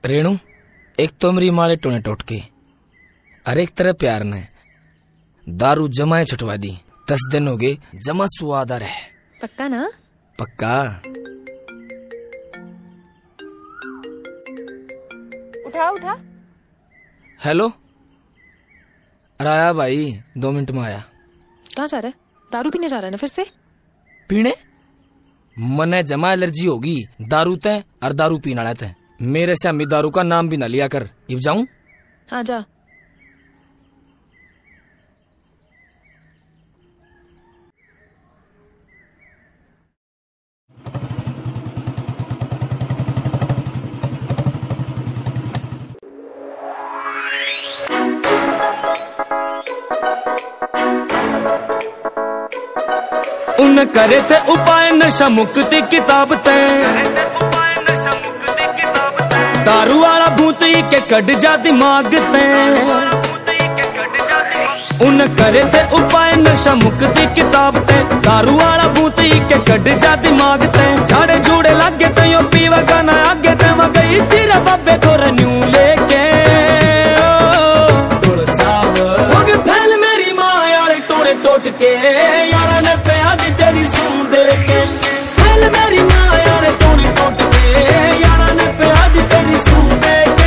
रेणु, एक तो मेरी माले टोने टोटके और एक तरह प्यार ने दारू जमाए छुटवा दी। 10 दिन हो गए, जमा स्वाद आ रहा है। पक्का ना? पक्का। उठा उठा। हेलो, अरे आया भाई, 2 मिनट में आया। कहाँ जा रहा है? दारू पीने जा रहा है ना फिर से? पीने? मने जमा एलर्जी होगी दारू ते और दारू पीना रहते हैं। मेरे से अम्मी दारू का नाम भी ना लिया कर। अब जाऊं? हाँ जा। उन करे थे उपाय नशा मुक्ति किताब ते, दारू वाला भूत ही के कट जा दिमाग ते। उन करे थे उपाय नशा मुक्ति किताब ते, दारू वाला भूत ही के कट जा दिमाग ते। झाड़े झूड़े लागे ते यो पीवा गाना आगे ते, मैं गई तेरा बाबे थोड़ा न्यू लेके फैल मेरी माँ यार टोड़े टोट के यारा ने प्यार तेरी सुन दे के। फैल मेरी माँ यार टोड़े टोट के यारा ने प्यार तेरी सुन दे के।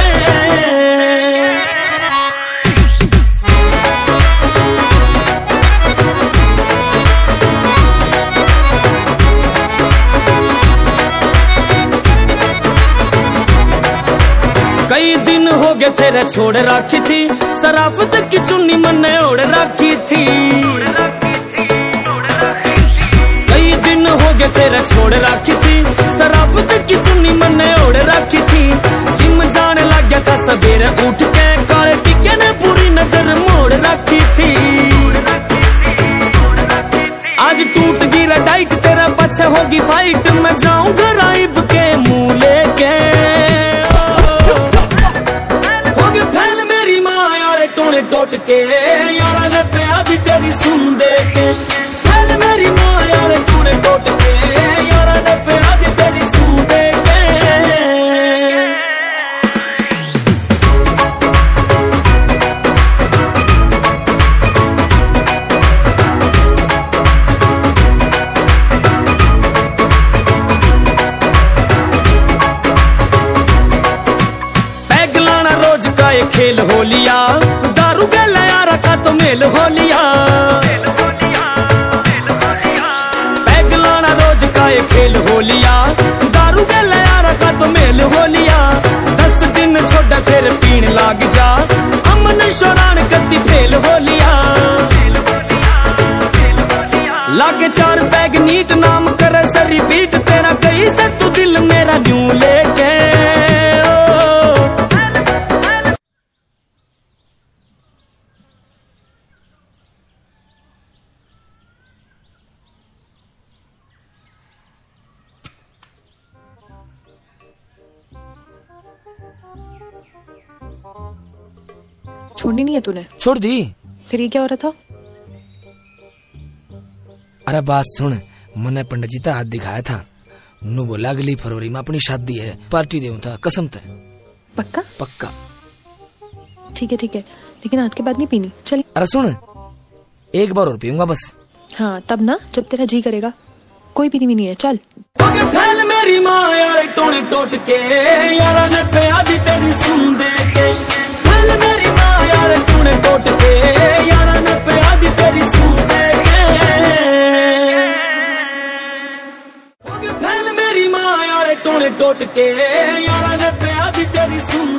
कई दिन हो गए तेरे छोड़ रखी थी, शराफत की चुन्नी मन्ने ओढ़ रखी थी। कई दिन हो गए तेरे छोड़ रखी थी, शराफत की चुन्नी मन्ने ओढ़ रखी थी। जिम जाने लग गया था सवेरे उठ के, काले टिक्के ने बुरी नजर मोड़ रखी थी। आज टूट गिरा डाइट तेरा पीछे होगी फाइट, मैं जाऊंगा राइब के मुंह लेके। टोड़े टोट के यारा ने प्यार तेरी सुन दे के। फैल मेरी माँ यार टोड़े टोट के यारा ने प्यार तेरी सुन दे के। पैग लाना रोज का ये खेल हो लिया, दारू के लया रखा तो मेल हो लिया। पैग लाना रोज का ये खेल हो लिया, दारू के लया रखा तो मेल हो लिया। 10 दिन छोड़ा फिर पीण लाग जा, अमन शरान कति फेल हो लिया। लाके 4 पैग नीट नाम करे सर रिपीट, तेरा कहीं से तू दिल मेरा न्यू लेके। छोड़नी नहीं है तूने? छोड़ दी। फिर ये क्या हो रहा था? अरे बात सुन, मैंने पंडित जी का हाथ दिखाया था, नु बोला अगली फरवरी में अपनी शादी है, पार्टी देऊं था कसम थे। पक्का? पक्का। ठीक है, लेकिन आज के बाद नहीं पीनी। चल। अरे सुन, एक बार और पीऊंगा बस। हाँ तब ना, जब तेरा जी करेगा। कोई पीनी भी नहीं है। चल। फैल मेरी माँ यार टोड़े टोट के यारा ने प्यार तेरी सुन दे के। फैल मेरी माँ यार टोड़े टोट के यारा ने प्यार तेरी सुन दे के। फैल मेरी माँ यार टोड़े टोट के यारा ने प्यार तेरी सुन